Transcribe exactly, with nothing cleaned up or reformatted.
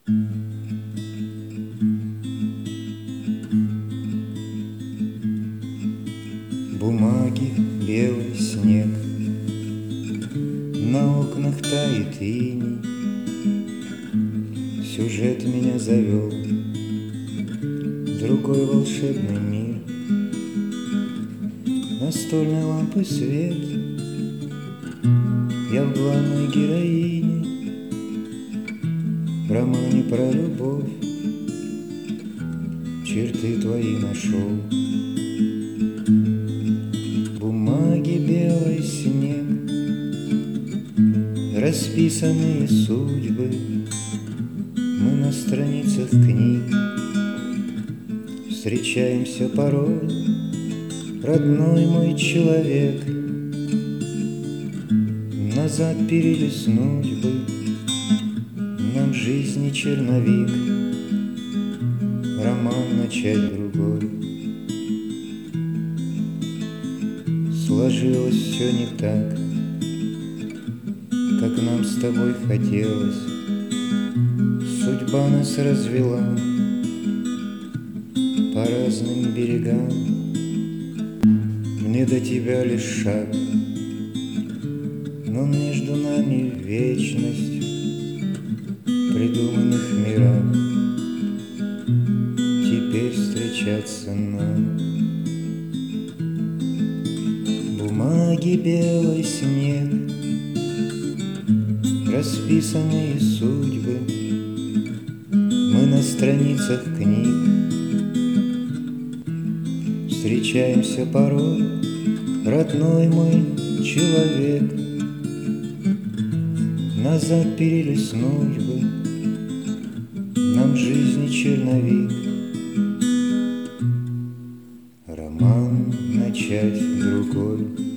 Бумаги, белый снег, на окнах тает иней. Сюжет меня завел в другой волшебный мир. Настольной лампы свет, я в главной героине, в романе про любовь черты твои нашел. Бумаги, белый снег, расписанные судьбы, мы на страницах книг встречаемся порой, родной мой человек. Назад перелистнуть бы нам жизни черновик, роман начать другой. Сложилось все не так, как нам с тобой хотелось. Судьба нас развела по разным берегам. Мне до тебя лишь шаг, но между нами вечность в придуманных мирах. Теперь встречаться нам. Бумаги, белый снег, расписанные судьбы, мы на страницах книг встречаемся порой, родной мой человек. Назад перелистнуть бы нам жизни черновик, роман начать другой.